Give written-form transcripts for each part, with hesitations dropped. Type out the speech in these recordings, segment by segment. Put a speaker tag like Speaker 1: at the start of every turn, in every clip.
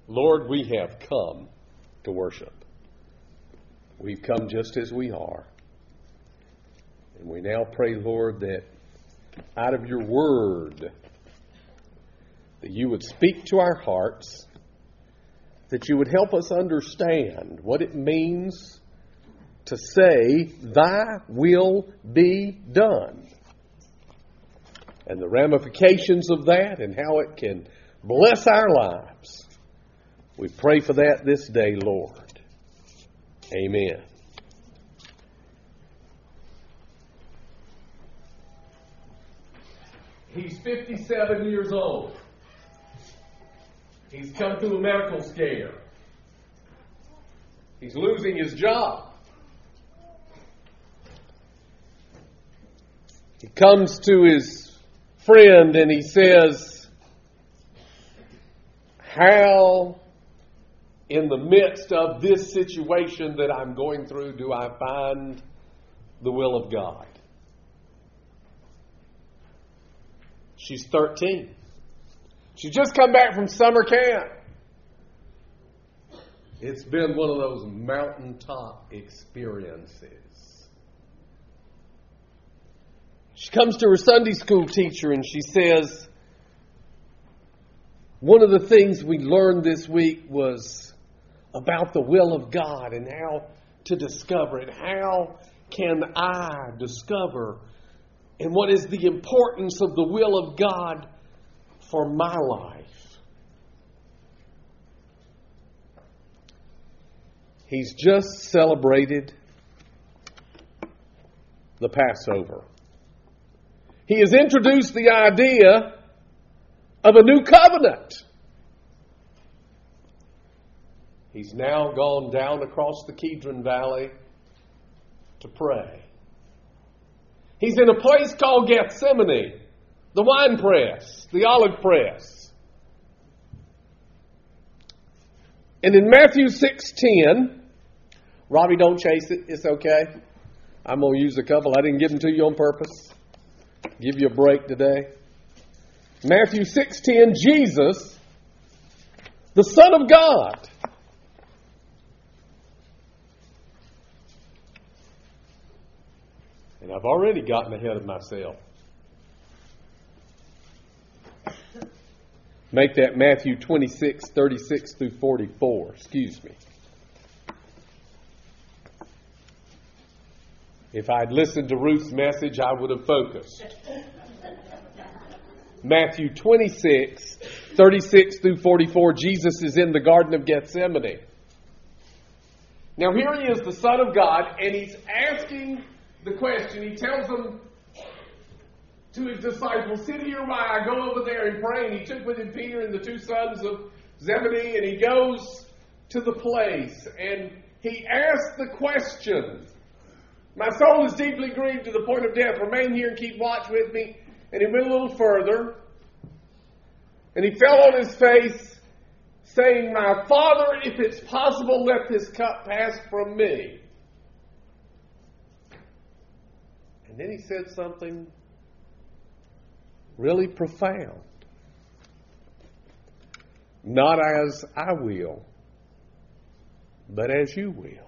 Speaker 1: Lord, we have come to worship. We've come just as we are. And we now pray, Lord, that out of your word, that you would speak to our hearts, that you would help us understand what it means to say, thy will be done. And the ramifications of that and how it can bless our lives. We pray for that this day, Lord. Amen. He's 57 years old. He's come through a medical scare. He's losing his job. He comes to his friend and he says, how in the midst of this situation that I'm going through do I find the will of God? She's 13. She's just come back from summer camp. It's been one of those mountaintop experiences. She comes to her Sunday school teacher and she says, one of the things we learned this week was about the will of God and how to discover it. How can I discover and what is the importance of the will of God for my life? He's just celebrated the Passover. He has introduced the idea of a new covenant. He's now gone down across the Kidron Valley to pray. He's in a place called Gethsemane, the wine press, the olive press. And in Matthew 6:10, Robbie, don't chase it. It's okay. I'm going to use a couple. I didn't give them to you on purpose. Give you a break today. Matthew 6:10, Jesus, the Son of God, and I've already gotten ahead of myself. Make that Matthew 26:36 through 44. Excuse me. If I'd listened to Ruth's message, I would have focused. Matthew 26:36 through 44, Jesus is in the Garden of Gethsemane. Now here he is, the Son of God, and he's asking the question. He tells them to his disciples, sit here while I go over there and pray. And he took with him Peter and the two sons of Zebedee, and he goes to the place. And he asks the question, my soul is deeply grieved to the point of death. Remain here and keep watch with me. And he went a little further. And he fell on his face, saying, my Father, if it's possible, let this cup pass from me. And then he said something really profound. Not as I will, but as you will.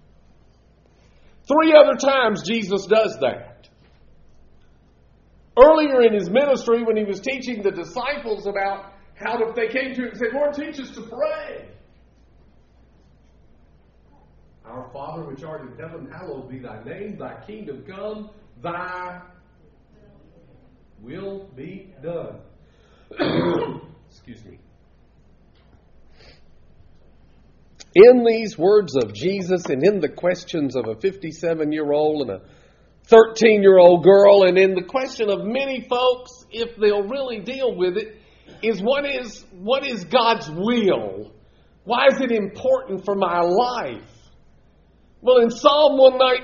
Speaker 1: 3 other times Jesus does that. Earlier in his ministry, when he was teaching the disciples about how if they came to him and said, Lord, teach us to pray. Our Father which art in heaven, hallowed be thy name, thy kingdom come, thy will be done. Excuse me. In these words of Jesus and in the questions of a 57-year-old and a 13-year-old girl, and in the question of many folks, if they'll really deal with it, is what is God's will? Why is it important for my life? Well, in Psalm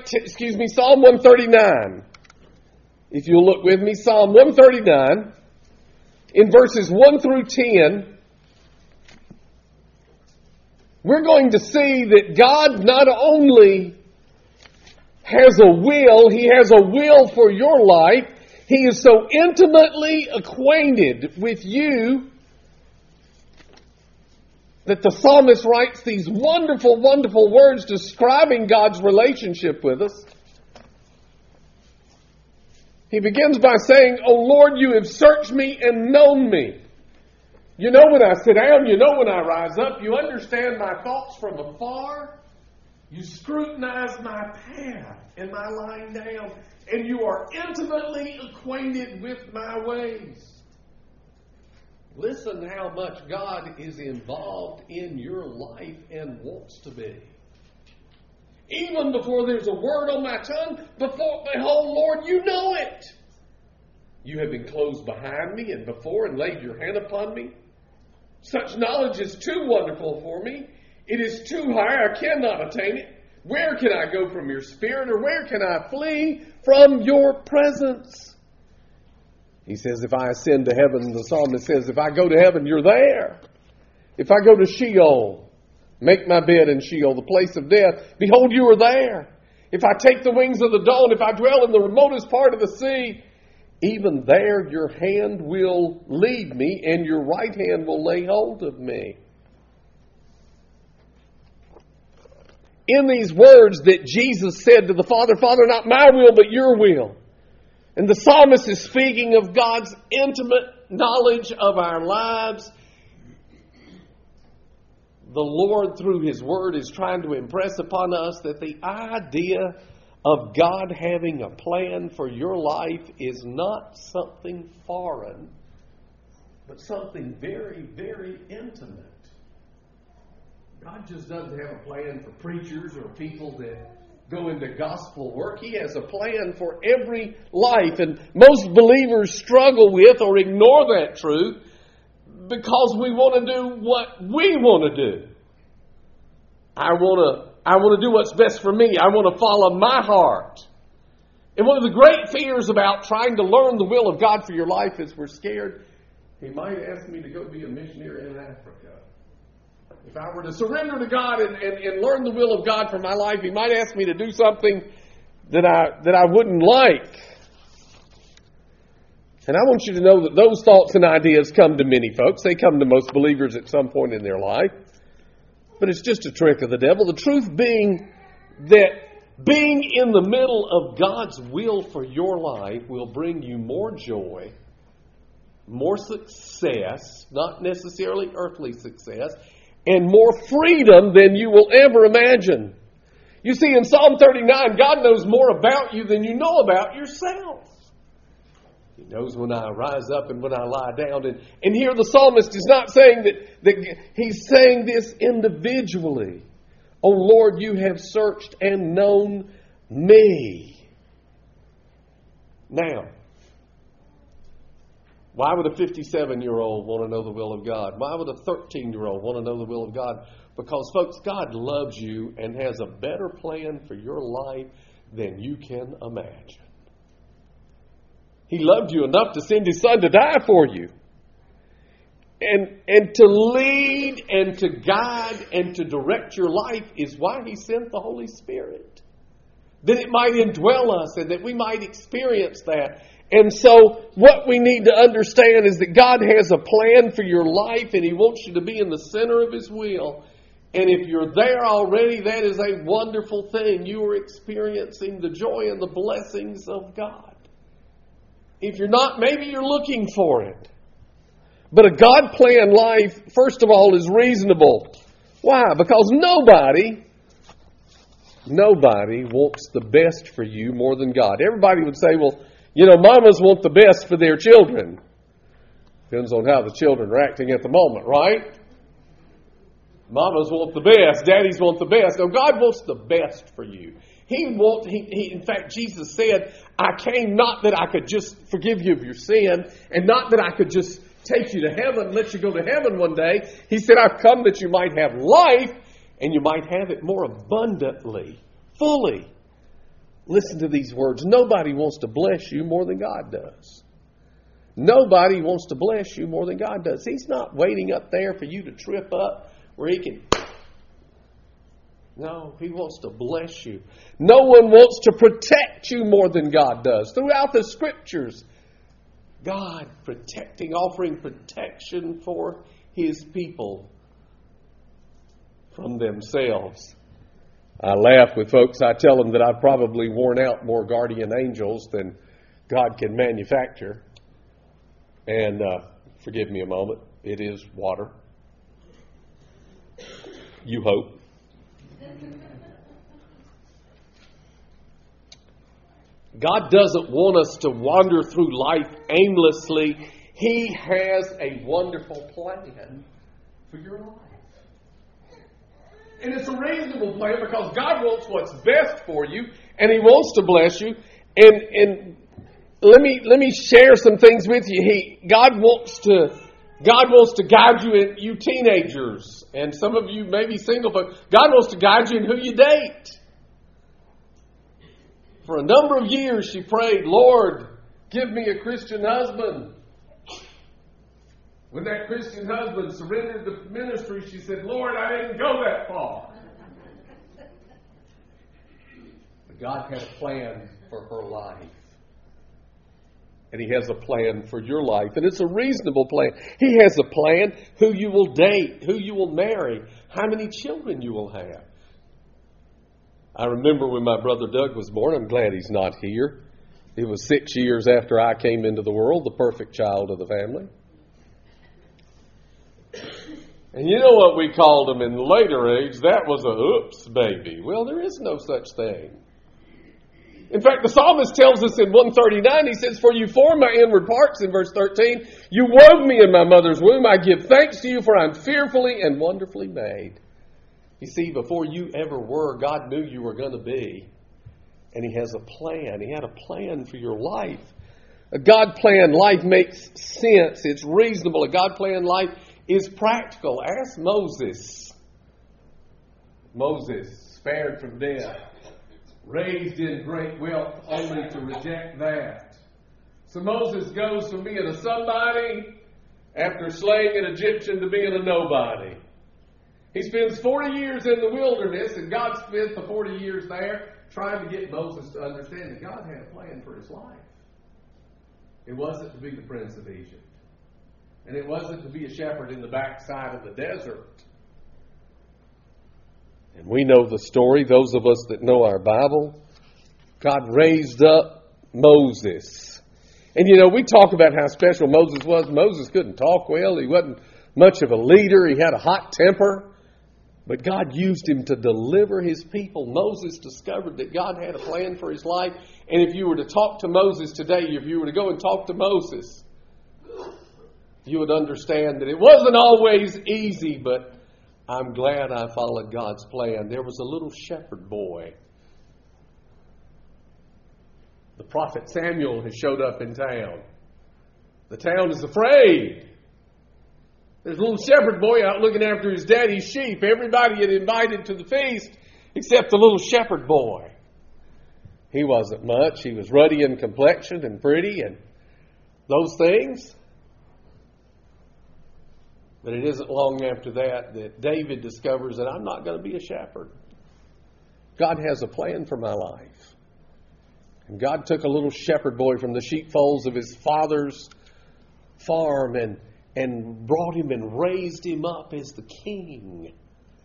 Speaker 1: 139, if you'll look with me, Psalm 139, in verses 1 through 10, we're going to see that God not only has a will, He has a will for your life. He is so intimately acquainted with you that the psalmist writes these wonderful, wonderful words describing God's relationship with us. He begins by saying, "O Lord, you have searched me and known me. You know when I sit down, you know when I rise up. You understand my thoughts from afar. You scrutinize my path and my lying down, and you are intimately acquainted with my ways." Listen how much God is involved in your life and wants to be. Even before there's a word on my tongue, behold, Lord, you know it. You have been close behind me and before and laid your hand upon me. Such knowledge is too wonderful for me. It is too high, I cannot attain it. Where can I go from your spirit, or where can I flee from your presence? He says, if I ascend to heaven, the psalmist says, if I go to heaven, you're there. If I go to Sheol, make my bed in Sheol, the place of death, behold, you are there. If I take the wings of the dawn, if I dwell in the remotest part of the sea, even there your hand will lead me, and your right hand will lay hold of me. In these words that Jesus said to the Father, Father, not my will, but your will. And the psalmist is speaking of God's intimate knowledge of our lives. The Lord, through His Word, is trying to impress upon us that the idea of God having a plan for your life is not something foreign, but something very, very intimate. God just doesn't have a plan for preachers or people that go into gospel work. He has a plan for every life, and most believers struggle with or ignore that truth because we want to do what we want to do. I want to do what's best for me. I want to follow my heart. And one of the great fears about trying to learn the will of God for your life is we're scared He might ask me to go be a missionary in Africa. If I were to surrender to God and learn the will of God for my life, He might ask me to do something that I wouldn't like. And I want you to know that those thoughts and ideas come to many folks. They come to most believers at some point in their life. But it's just a trick of the devil. The truth being that being in the middle of God's will for your life will bring you more joy, more success, not necessarily earthly success, and more freedom than you will ever imagine. You see, in Psalm 39, God knows more about you than you know about yourself. He knows when I rise up and when I lie down. And here the psalmist is not saying that he's saying this individually. Oh Lord, you have searched and known me. Now, why would a 57-year-old want to know the will of God? Why would a 13-year-old want to know the will of God? Because, folks, God loves you and has a better plan for your life than you can imagine. He loved you enough to send His Son to die for you. And to lead and to guide and to direct your life is why He sent the Holy Spirit. That it might indwell us and that we might experience that. And so what we need to understand is that God has a plan for your life and He wants you to be in the center of His will. And if you're there already, that is a wonderful thing. You are experiencing the joy and the blessings of God. If you're not, maybe you're looking for it. But a God-planned life, first of all, is reasonable. Why? Because nobody wants the best for you more than God. Everybody would say, well, you know, mamas want the best for their children. Depends on how the children are acting at the moment, right? Mamas want the best. Daddies want the best. No, God wants the best for you. In fact, Jesus said, I came not that I could just forgive you of your sin, and not that I could just take you to heaven, let you go to heaven one day. He said, I've come that you might have life, and you might have it more abundantly, fully. Listen to these words. Nobody wants to bless you more than God does. Nobody wants to bless you more than God does. He's not waiting up there for you to trip up where He can... No, He wants to bless you. No one wants to protect you more than God does. Throughout the Scriptures, God protecting, offering protection for His people. from themselves. I laugh with folks. I tell them that I've probably worn out more guardian angels than God can manufacture. And forgive me a moment. It is water. You hope. God doesn't want us to wander through life aimlessly. He has a wonderful plan for your life. And it's a reasonable plan because God wants what's best for you, and He wants to bless you. And let me share some things with you. God wants to guide you teenagers, and some of you may be single, but God wants to guide you in who you date. For a number of years she prayed, Lord, give me a Christian husband. When that Christian husband surrendered the ministry, she said, Lord, I didn't go that far. But God had a plan for her life. And He has a plan for your life. And it's a reasonable plan. He has a plan who you will date, who you will marry, how many children you will have. I remember when my brother Doug was born. I'm glad he's not here. It was 6 years after I came into the world, the perfect child of the family. And you know what we called him in the later age? That was a oops baby. Well, there is no such thing. In fact, the psalmist tells us in 139, he says, for you formed my inward parts, in verse 13. You wove me in my mother's womb. I give thanks to you, for I'm fearfully and wonderfully made. You see, before you ever were, God knew you were going to be. And He has a plan. He had a plan for your life. A God-planned life makes sense. It's reasonable. A God-planned life is practical. Ask Moses. Moses, spared from death, raised in great wealth, only to reject that. So Moses goes from being a somebody after slaying an Egyptian to being a nobody. He spends 40 years in the wilderness, and God spent the 40 years there trying to get Moses to understand that God had a plan for his life. It wasn't to be the prince of Egypt. And it wasn't to be a shepherd in the backside of the desert. And we know the story, those of us that know our Bible. God raised up Moses. And you know, we talk about how special Moses was. Moses couldn't talk well. He wasn't much of a leader. He had a hot temper. But God used him to deliver His people. Moses discovered that God had a plan for his life. And if you were to talk to Moses today, if you were to go and talk to Moses, you would understand that it wasn't always easy, but I'm glad I followed God's plan. There was a little shepherd boy. The prophet Samuel has showed up in town. The town is afraid. There's a little shepherd boy out looking after his daddy's sheep. Everybody had invited to the feast except the little shepherd boy. He wasn't much. He was ruddy in complexion and pretty and those things. But it isn't long after that David discovers that I'm not going to be a shepherd. God has a plan for my life. And God took a little shepherd boy from the sheepfolds of his father's farm and brought him and raised him up as the king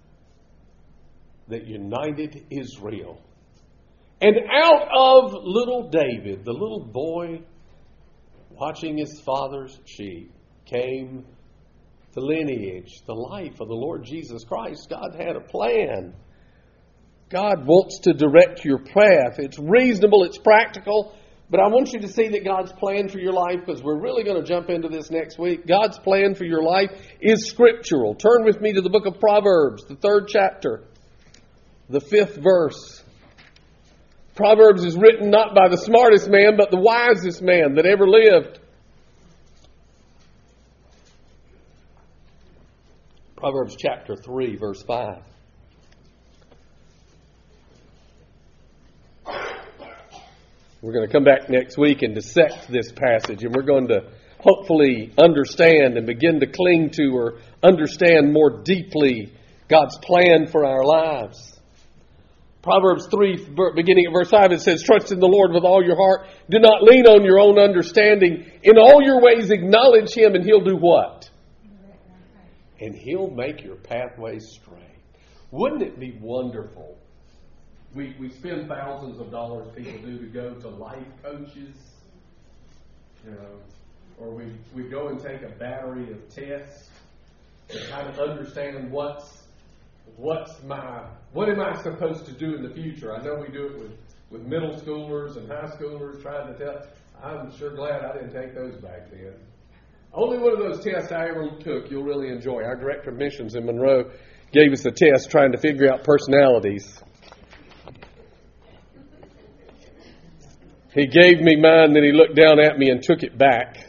Speaker 1: that united Israel. And out of little David, the little boy watching his father's sheep, came the lineage, the life of the Lord Jesus Christ. God had a plan. God wants to direct your path. It's reasonable, it's practical, but I want you to see that God's plan for your life, because we're really going to jump into this next week. God's plan for your life is scriptural. Turn with me to the book of Proverbs, the 3rd chapter, the 5th verse. Proverbs is written not by the smartest man, but the wisest man that ever lived. Proverbs chapter 3, verse 5. We're going to come back next week and dissect this passage, and we're going to hopefully understand and begin to cling to or understand more deeply God's plan for our lives. Proverbs 3, beginning at verse 5, it says, trust in the Lord with all your heart. Do not lean on your own understanding. In all your ways acknowledge Him, and He'll do what? And He'll make your pathways straight. Wouldn't it be wonderful? We spend thousands of dollars, people do, to go to life coaches, or we go and take a battery of tests to kind of understand what am I supposed to do in the future. I know we do it with middle schoolers and high schoolers trying to tell. I'm sure glad I didn't take those back then. Only one of those tests I ever took you'll really enjoy. Our director of missions in Monroe gave us a test trying to figure out personalities. He gave me mine, then he looked down at me and took it back.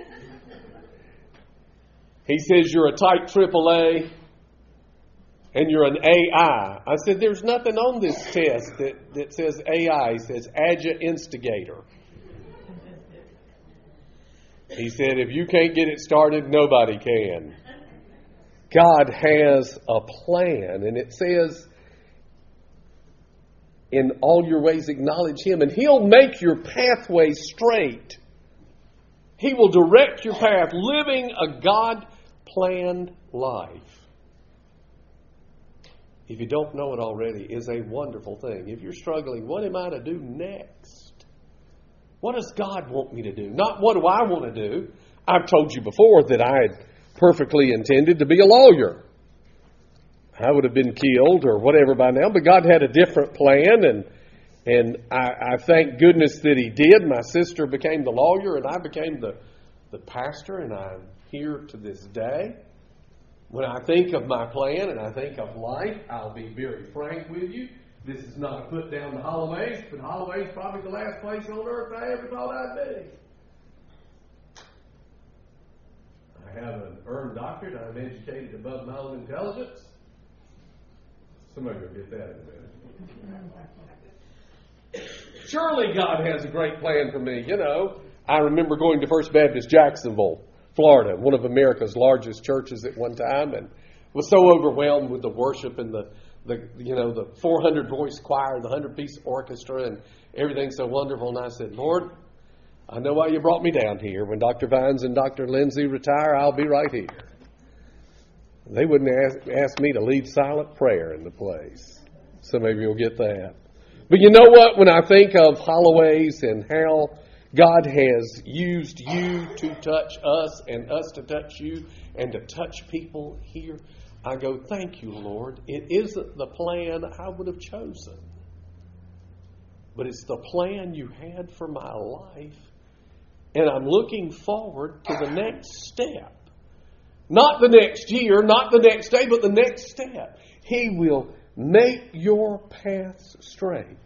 Speaker 1: He says, you're a type AAA and you're an AI. I said, there's nothing on this test that says AI. He says, Agile Instigator. He said, if you can't get it started, nobody can. God has a plan, and it says, in all your ways acknowledge Him, and He'll make your pathway straight. He will direct your path, living a God-planned life. If you don't know it already, is a wonderful thing. If you're struggling, what am I to do next? What does God want me to do? Not what do I want to do. I've told you before that I had perfectly intended to be a lawyer. I would have been killed or whatever by now, but God had a different plan, and I thank goodness that He did. My sister became the lawyer, and I became the pastor, and I'm here to this day. When I think of my plan and I think of life, I'll be very frank with you. This is not a put down to Holloway's, but Holloway's probably the last place on earth I ever thought I'd be. I have an earned doctorate. I'm educated above my own intelligence. Somebody will get that in a minute. Surely God has a great plan for me. I remember going to First Baptist Jacksonville, Florida, one of America's largest churches at one time, and was so overwhelmed with the worship and the 400-voice choir, the 100-piece orchestra, and everything so wonderful. And I said, Lord, I know why you brought me down here. When Dr. Vines and Dr. Lindsay retire, I'll be right here. They wouldn't ask me to lead silent prayer in the place. Some of you will get that. But you know what? When I think of Holloway's and how God has used you to touch us and us to touch you and to touch people here, I go, thank you, Lord. It isn't the plan I would have chosen, but it's the plan you had for my life. And I'm looking forward to the next step. Not the next year, not the next day, but the next step. He will make your paths straight.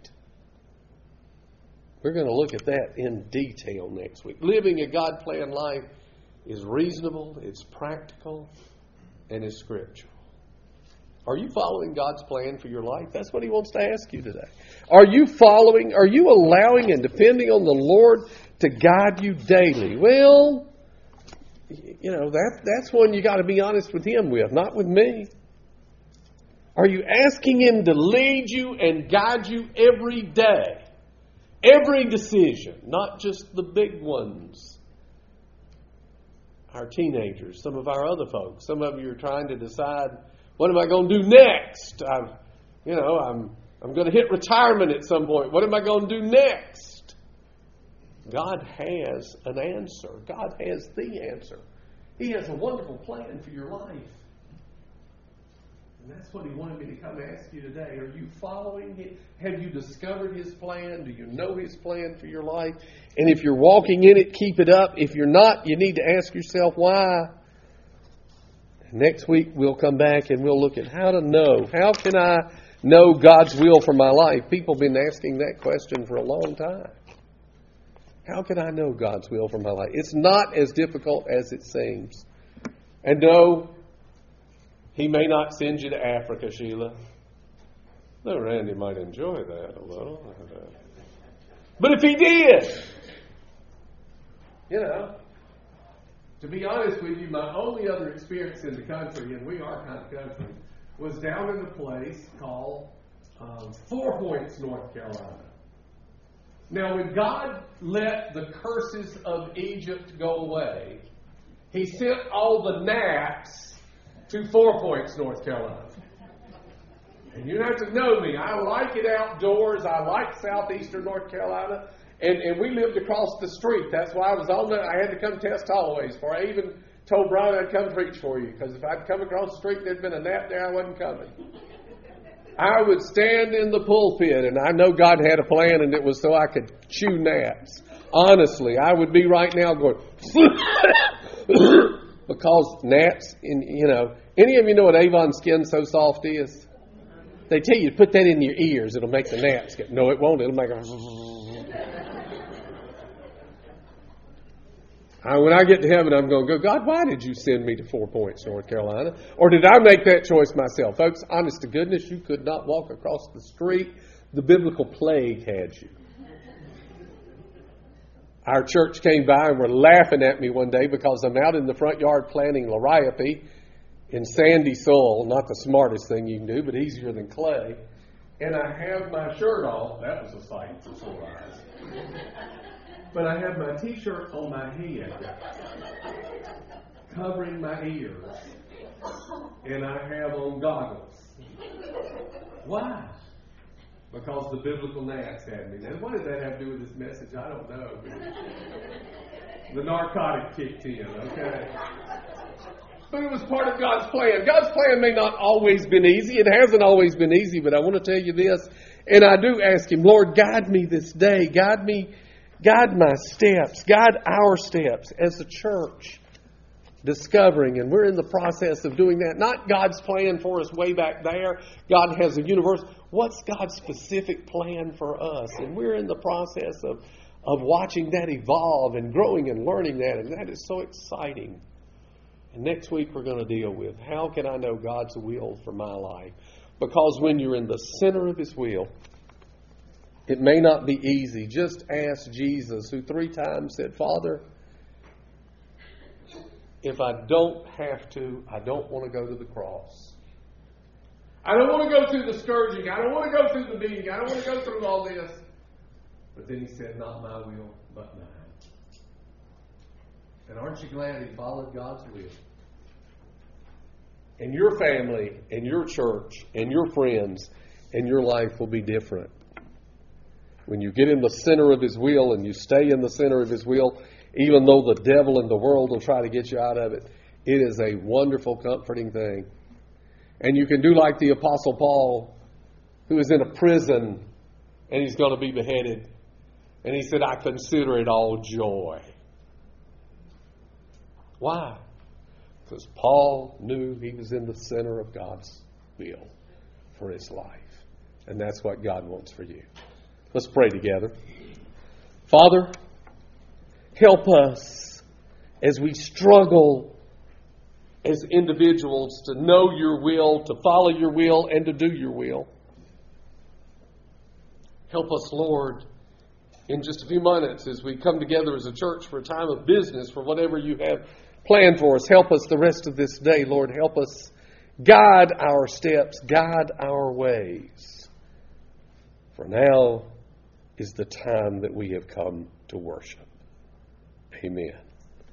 Speaker 1: We're going to look at that in detail next week. Living a God-planned life is reasonable, it's practical, and it's scriptural. Are you following God's plan for your life? That's what He wants to ask you today. Are you allowing and depending on the Lord to guide you daily? Well, that's one you got to be honest with Him with, not with me. Are you asking Him to lead you and guide you every day? Every decision, not just the big ones. Our teenagers, some of our other folks, some of you are trying to decide, what am I going to do next? I'm going to hit retirement at some point. What am I going to do next? God has an answer. God has the answer. He has a wonderful plan for your life. And that's what He wanted me to come ask you today. Are you following Him? Have you discovered His plan? Do you know His plan for your life? And if you're walking in it, keep it up. If you're not, you need to ask yourself why. Next week we'll come back and we'll look at how to know. How can I know God's will for my life? People have been asking that question for a long time. How can I know God's will for my life? It's not as difficult as it seems. And no, He may not send you to Africa, Sheila. Though Randy might enjoy that a little. But if He did, to be honest with you, my only other experience in the country, and we are kind of country, was down in a place called 4 Points, North Carolina. Now, when God let the curses of Egypt go away, He sent all the gnats to 4 Points, North Carolina. And you have to know me. I like it outdoors. I like southeastern North Carolina. And we lived across the street. That's why I had to come test hallways for. I even told Brian I'd come preach for you. Because if I'd come across the street and there'd been a nap there, I wasn't coming. I would stand in the pulpit, and I know God had a plan, and it was so I could chew naps. Honestly, I would be right now going, because naps, any of you know what Avon Skin So Soft is? They tell you to put that in your ears. It'll make the naps get. No, it won't. It'll make a. When I get to heaven, I'm going to go, God, why did you send me to 4 Points, North Carolina? Or did I make that choice myself? Folks, honest to goodness, you could not walk across the street. The biblical plague had you. Our church came by and were laughing at me one day because I'm out in the front yard planting liriope in sandy soil. Not the smartest thing you can do, but easier than clay. And I have my shirt off. That was a sight for sore eyes. But I have my T-shirt on my head, covering my ears. And I have on goggles. Why? Because the biblical gnats had me. Now, what does that have to do with this message? I don't know. The narcotic kicked in, okay? But it was part of God's plan. God's plan may not always been easy. It hasn't always been easy, but I want to tell you this. And I do ask Him, Lord, guide me this day. Guide my steps. Guide our steps as a church. Discovering, and we're in the process of doing that. Not God's plan for us way back there. God has a universe. What's God's specific plan for us? And we're in the process of watching that evolve and growing and learning that. And that is so exciting. And next week we're going to deal with how can I know God's will for my life? Because when you're in the center of His will, it may not be easy. Just ask Jesus, who 3 times said, Father, if I don't have to, I don't want to go to the cross. I don't want to go through the scourging. I don't want to go through the beating. I don't want to go through all this. But then He said, not my will, but mine. And aren't you glad He followed God's will? And your family, and your church, and your friends, and your life will be different. When you get in the center of His will and you stay in the center of His will, even though the devil and the world will try to get you out of it, it is a wonderful, comforting thing. And you can do like the Apostle Paul, who is in a prison and he's going to be beheaded. And he said, I consider it all joy. Why? Because Paul knew he was in the center of God's will for his life. And that's what God wants for you. Let's pray together. Father, help us as we struggle as individuals to know your will, to follow your will, and to do your will. Help us, Lord, in just a few minutes as we come together as a church for a time of business, for whatever you have planned for us. Help us the rest of this day, Lord. Help us guide our steps, guide our ways. For now is the time that we have come to worship. Amen.